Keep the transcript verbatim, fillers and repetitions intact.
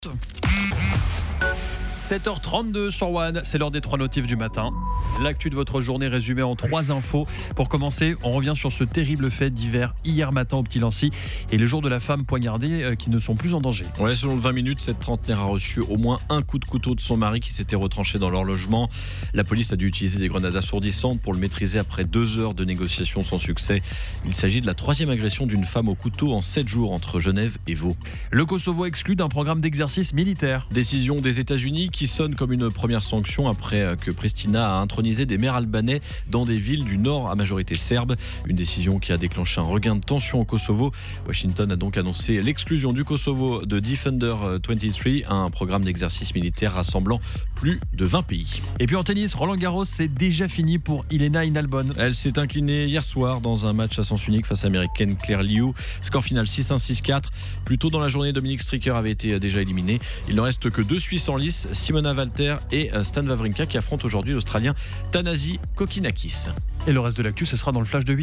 sept heures trente-deux sur One, c'est l'heure des trois notifs du matin. L'actu de votre journée résumée en trois infos. Pour commencer, on revient sur ce terrible fait d'hiver hier matin au Petit-Lancy et les jours de la femme poignardée euh, qui ne sont plus en danger. Ouais, selon le vingt minutes, cette trentenaire a reçu au moins un coup de couteau de son mari qui s'était retranché dans leur logement. La police a dû utiliser des grenades assourdissantes pour le maîtriser après deux heures de négociations sans succès. Il s'agit de la troisième agression d'une femme au couteau en sept jours entre Genève et Vaud. Le Kosovo exclu d'un programme d'exercice militaire. Décision des États-Unis qui sonne comme une première sanction après que Pristina a intronisé des maires albanais dans des villes du nord à majorité serbe. Une décision qui a déclenché un regain de tension au Kosovo. Washington a donc annoncé l'exclusion du Kosovo de Defender vingt-trois, un programme d'exercice militaire rassemblant plus de vingt pays. Et puis en tennis, Roland Garros, c'est déjà fini pour Elena Inalbon. Elle s'est inclinée hier soir dans un match à sens unique face à l'américaine Claire Liu. Score final six un six quatre. Plus tôt dans la journée, Dominique Stricker avait été déjà éliminé. Il ne reste que deux Suisses en lice, Simona Walter et Stan Wawrinka qui affrontent aujourd'hui l'Australien Thanasi Kokkinakis. Et le reste de l'actu, ce sera dans le flash de huit.